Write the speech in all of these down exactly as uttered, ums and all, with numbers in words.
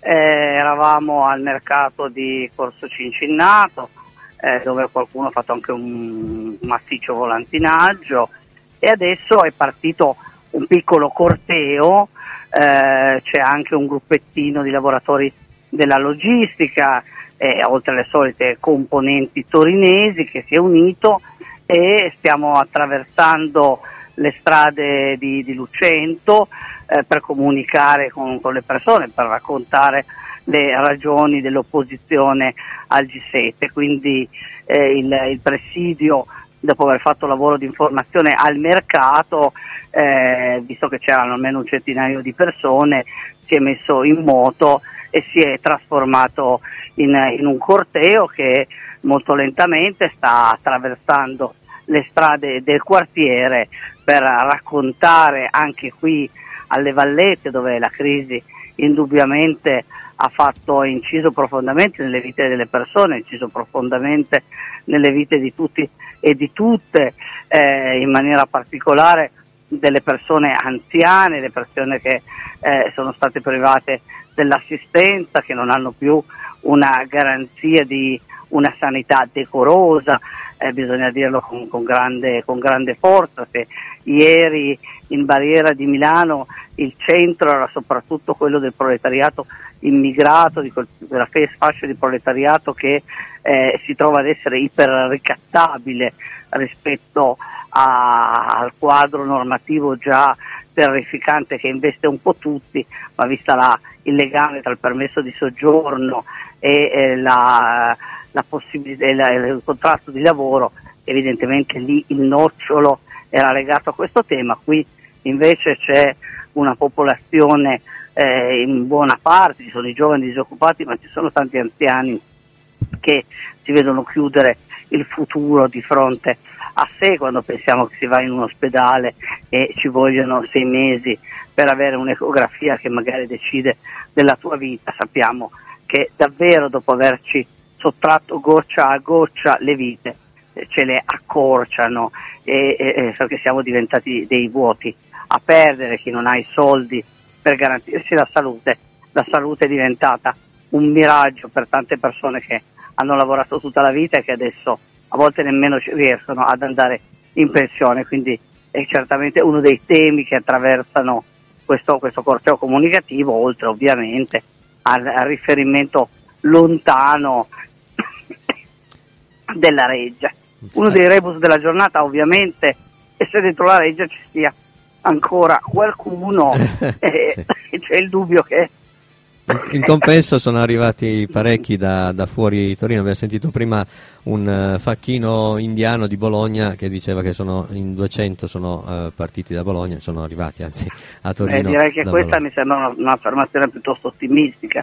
eh, eravamo al mercato di Corso Cincinnato, eh, dove qualcuno ha fatto anche un massiccio volantinaggio, e adesso è partito un piccolo corteo, eh, c'è anche un gruppettino di lavoratori della logistica, eh, oltre alle solite componenti torinesi, che si è unito, e stiamo attraversando le strade di, di Lucento eh, per comunicare con, con le persone, per raccontare le ragioni dell'opposizione al G sette. Quindi eh, il, il presidio, dopo aver fatto lavoro di informazione al mercato, eh, visto che c'erano almeno un centinaio di persone, si è messo in moto e si è trasformato in, in un corteo che molto lentamente sta attraversando le strade del quartiere per raccontare anche qui alle Vallette, dove la crisi indubbiamente ha fatto ha inciso profondamente nelle vite delle persone, ha inciso profondamente nelle vite di tutti e di tutte, eh, in maniera particolare delle persone anziane, le persone che eh, sono state private dell'assistenza, che non hanno più una garanzia di una sanità decorosa, eh, bisogna dirlo con, con, grande, con grande forza. Se ieri in Barriera di Milano il centro era soprattutto quello del proletariato immigrato, di quel, della fascia di proletariato che eh, si trova ad essere iperricattabile rispetto a, al quadro normativo già terrificante che investe un po' tutti, ma vista la, il legame tra il permesso di soggiorno e eh, la, la possibilità, il, il contratto di lavoro, evidentemente lì il nocciolo era legato a questo tema. Qui invece c'è una popolazione eh, in buona parte, ci sono i giovani disoccupati, ma ci sono tanti anziani che si vedono chiudere il futuro di fronte a sé, quando pensiamo che si va in un ospedale e ci vogliono sei mesi per avere un'ecografia che magari decide della tua vita. Sappiamo che davvero dopo averci sottratto goccia a goccia le vite, eh, ce le accorciano e, e, e so che siamo diventati dei vuoti a perdere. Chi non ha i soldi per garantirsi la salute, la salute è diventata un miraggio per tante persone che hanno lavorato tutta la vita e che adesso a volte nemmeno riescono ad andare in pensione. Quindi è certamente uno dei temi che attraversano questo, questo corteo comunicativo, oltre ovviamente al, al riferimento lontano della Reggia. Uno dei rebus della giornata ovviamente è se dentro la Reggia ci sia ancora qualcuno e sì. C'è il dubbio che in compenso sono arrivati parecchi da, da fuori Torino. Abbiamo sentito prima un uh, facchino indiano di Bologna che diceva che sono in duecento sono uh, partiti da Bologna, sono arrivati anzi a Torino. Eh, direi che questa Bologna. Mi sembra una, un'affermazione piuttosto ottimistica,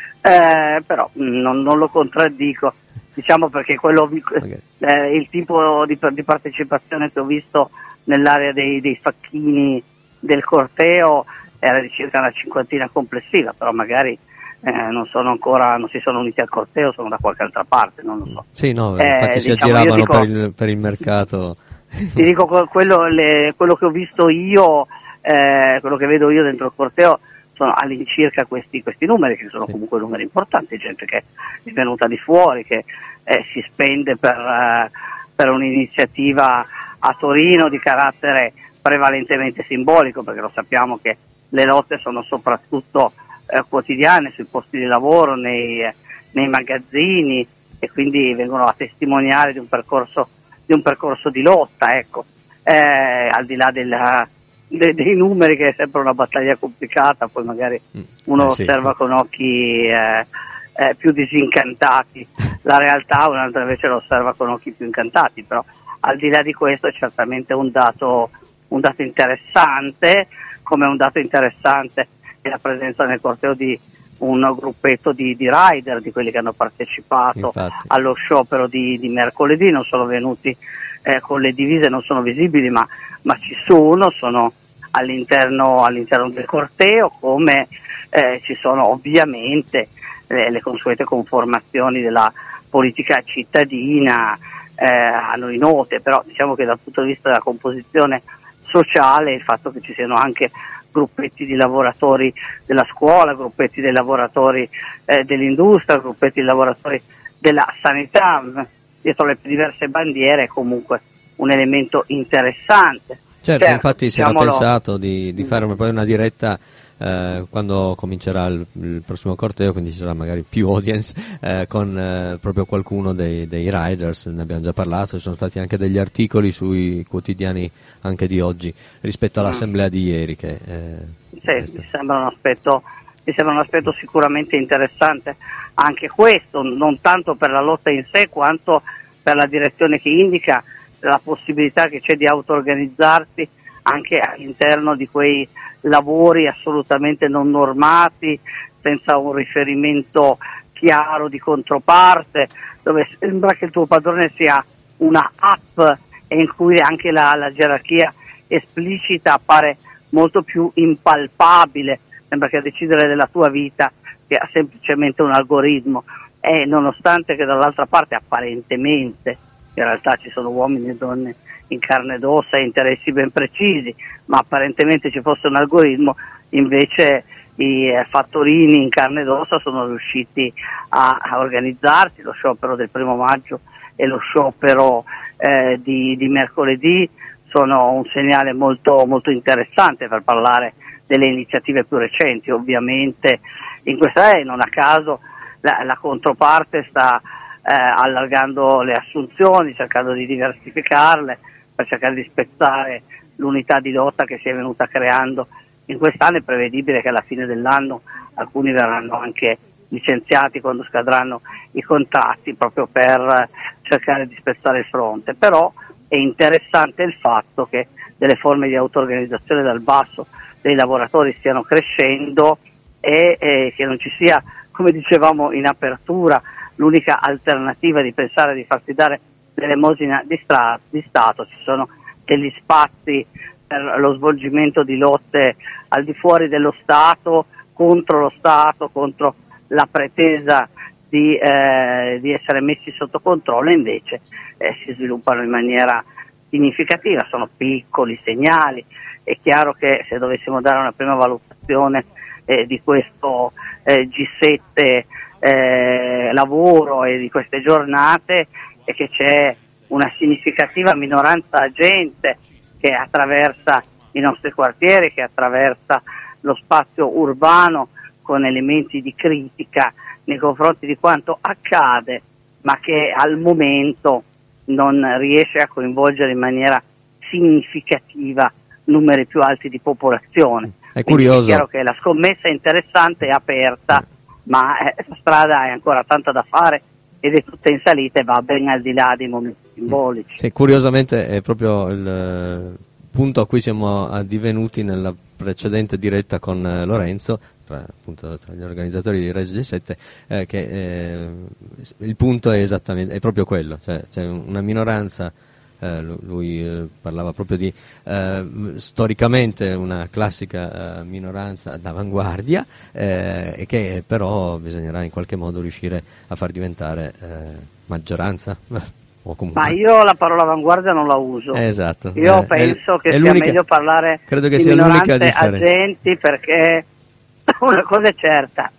eh, però non, non lo contraddico, diciamo, perché quello okay. eh, il tipo di, di partecipazione che ho visto nell'area dei, dei facchini del corteo era di circa una cinquantina complessiva, però magari eh, non sono ancora, non si sono uniti al corteo, sono da qualche altra parte, non lo so. Sì, no, eh, infatti diciamo, si aggiravano dico, per, il, per il mercato. Ti dico quello, le, quello che ho visto io, eh, quello che vedo io dentro il corteo sono all'incirca questi, questi numeri, che sono sì. comunque numeri importanti, gente che è venuta di fuori, che eh, si spende per, eh, per un'iniziativa a Torino di carattere prevalentemente simbolico, perché lo sappiamo che le lotte sono soprattutto eh, quotidiane sui posti di lavoro, nei, eh, nei magazzini, e quindi vengono a testimoniare di un percorso di un percorso di lotta, ecco. Eh, al di là della, de, dei numeri, che è sempre una battaglia complicata, poi magari uno eh, sì, osserva sì. con occhi eh, eh, più disincantati la realtà, un altro invece lo osserva con occhi più incantati, però al di là di questo è certamente un dato, un dato interessante, come un dato interessante è la presenza nel corteo di un gruppetto di, di rider, di quelli che hanno partecipato Infatti. allo sciopero di, di mercoledì. Non sono venuti eh, con le divise, non sono visibili, ma, ma ci sono, sono all'interno, all'interno del corteo, come eh, ci sono ovviamente eh, le consuete conformazioni della politica cittadina, eh, a noi note, però diciamo che dal punto di vista della composizione sociale, il fatto che ci siano anche gruppetti di lavoratori della scuola, gruppetti dei lavoratori eh, dell'industria, gruppetti di lavoratori della sanità, dietro le diverse bandiere è comunque un elemento interessante. Certo, certo infatti si era diciamolo... pensato di, di fare poi una diretta eh, quando comincerà il, il prossimo corteo, quindi ci sarà magari più audience eh, con eh, proprio qualcuno dei, dei riders, ne abbiamo già parlato, ci sono stati anche degli articoli sui quotidiani anche di oggi rispetto all'assemblea di ieri. Che, eh, sì, mi sembra un aspetto, mi sembra un aspetto sicuramente interessante anche questo, non tanto per la lotta in sé quanto per la direzione che indica, la possibilità che c'è di auto-organizzarsi anche all'interno di quei lavori assolutamente non normati, senza un riferimento chiaro di controparte, dove sembra che il tuo padrone sia una app e in cui anche la, la gerarchia esplicita appare molto più impalpabile, sembra che a decidere della tua vita sia semplicemente un algoritmo, e nonostante che dall'altra parte apparentemente in realtà ci sono uomini e donne in carne ed ossa e interessi ben precisi, ma apparentemente ci fosse un algoritmo, invece i eh, fattorini in carne ed ossa sono riusciti a, a organizzarsi. Lo sciopero del primo maggio e lo sciopero eh, di, di mercoledì sono un segnale molto, molto interessante per parlare delle iniziative più recenti. Ovviamente in questa eh, non a caso la, la controparte sta eh, allargando le assunzioni, cercando di diversificarle per cercare di spezzare l'unità di lotta che si è venuta creando in quest'anno. È prevedibile che alla fine dell'anno alcuni verranno anche licenziati quando scadranno i contratti, proprio per cercare di spezzare il fronte. Però è interessante il fatto che delle forme di auto-organizzazione dal basso dei lavoratori stiano crescendo e, e che non ci sia, come dicevamo in apertura, l'unica alternativa di pensare di farsi dare l'elemosina di, stra- di Stato. Ci sono degli spazi per lo svolgimento di lotte al di fuori dello Stato, contro lo Stato, contro la pretesa di, eh, di essere messi sotto controllo, invece eh, si sviluppano in maniera significativa, sono piccoli segnali. È chiaro che se dovessimo dare una prima valutazione eh, di questo eh, G sette eh, lavoro e di queste giornate, è che c'è una significativa minoranza agente che attraversa i nostri quartieri, che attraversa lo spazio urbano con elementi di critica nei confronti di quanto accade, ma che al momento non riesce a coinvolgere in maniera significativa numeri più alti di popolazione. È curioso. È chiaro che la scommessa è interessante e aperta, ma eh, la strada è ancora tanta da fare ed è tutta in salita e va ben al di là dei momenti simbolici. Sì, curiosamente è proprio il punto a cui siamo addivenuti nella precedente diretta con eh, Lorenzo, tra, appunto, tra gli organizzatori di Reg G sette, eh, che eh, il punto è esattamente, è proprio quello, cioè c'è una minoranza. Eh, lui eh, parlava proprio di eh, storicamente una classica eh, minoranza d'avanguardia eh, e che però bisognerà in qualche modo riuscire a far diventare eh, maggioranza. O comunque. Ma io la parola avanguardia non la uso. Eh, esatto. Io eh, penso è, che è sia meglio parlare credo che di sia l'unica minoranze differenza. agenti, perché una cosa è certa,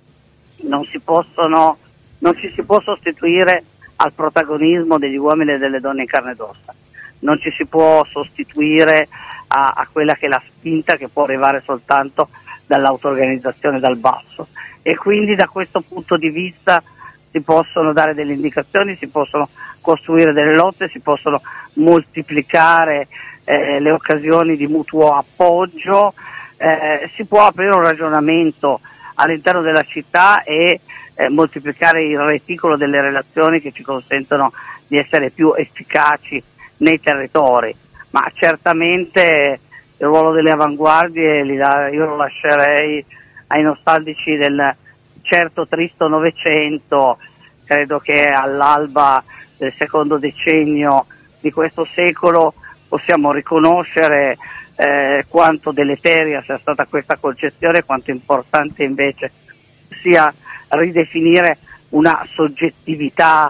non si possono, non ci si può sostituire al protagonismo degli uomini e delle donne in carne ed ossa, non ci si può sostituire a, a quella che è la spinta che può arrivare soltanto dall'auto-organizzazione dal basso, e quindi da questo punto di vista si possono dare delle indicazioni, si possono costruire delle lotte, si possono moltiplicare eh, le occasioni di mutuo appoggio, eh, si può aprire un ragionamento all'interno della città e eh, moltiplicare il reticolo delle relazioni che ci consentono di essere più efficaci nei territori, ma certamente il ruolo delle avanguardie io lo lascerei ai nostalgici del certo tristo Novecento. Credo che all'alba del secondo decennio di questo secolo possiamo riconoscere eh, quanto deleteria sia stata questa concezione, quanto importante invece sia ridefinire una soggettività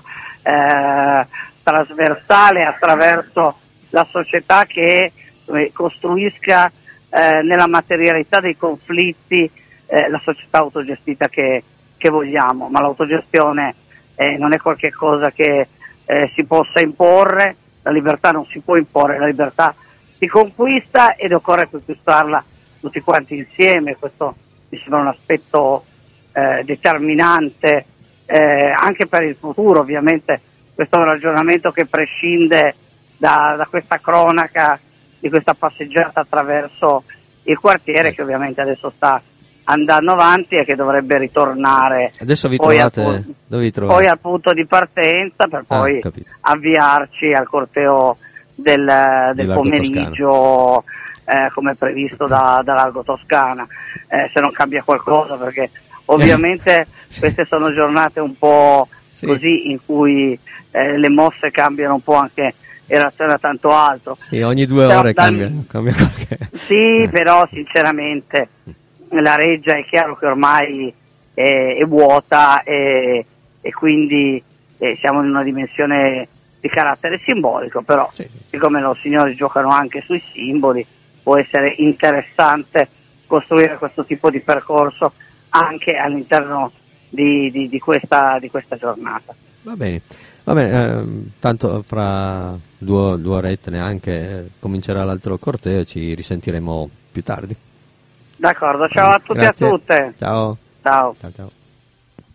eh, trasversale attraverso la società che eh, costruisca eh, nella materialità dei conflitti eh, la società autogestita che, che vogliamo, ma l'autogestione eh, non è qualche cosa che eh, si possa imporre, la libertà non si può imporre, la libertà si conquista ed occorre conquistarla tutti quanti insieme. Questo mi sembra un aspetto eh, determinante eh, anche per il futuro. Ovviamente questo è un ragionamento che prescinde da, da questa cronaca, di questa passeggiata attraverso il quartiere, che ovviamente adesso sta andando avanti e che dovrebbe ritornare adesso vi poi, trovate, al, dove vi trovate? poi al punto di partenza per Ah, poi capito. avviarci al corteo del, del Di Largo pomeriggio eh, come previsto da, da Largo Toscana, eh, se non cambia qualcosa, perché ovviamente sì. queste sono giornate un po' Sì. così in cui eh, le mosse cambiano un po' anche in relazione a tanto altro. Sì, ogni due Però ore dal- cambia, cambia qualche... Sì, Eh. però sinceramente la Reggia è chiaro che ormai è, è vuota e, e quindi eh, siamo in una dimensione di carattere simbolico, però Sì. siccome i signori giocano anche sui simboli, può essere interessante costruire questo tipo di percorso anche all'interno di, di, di, questa, di questa giornata. Va bene, va bene, ehm, tanto fra due, due orette neanche eh, comincerà l'altro corteo, ci risentiremo più tardi. D'accordo, ciao a tutti Grazie. e a tutte. Ciao. Ciao. Ciao, ciao.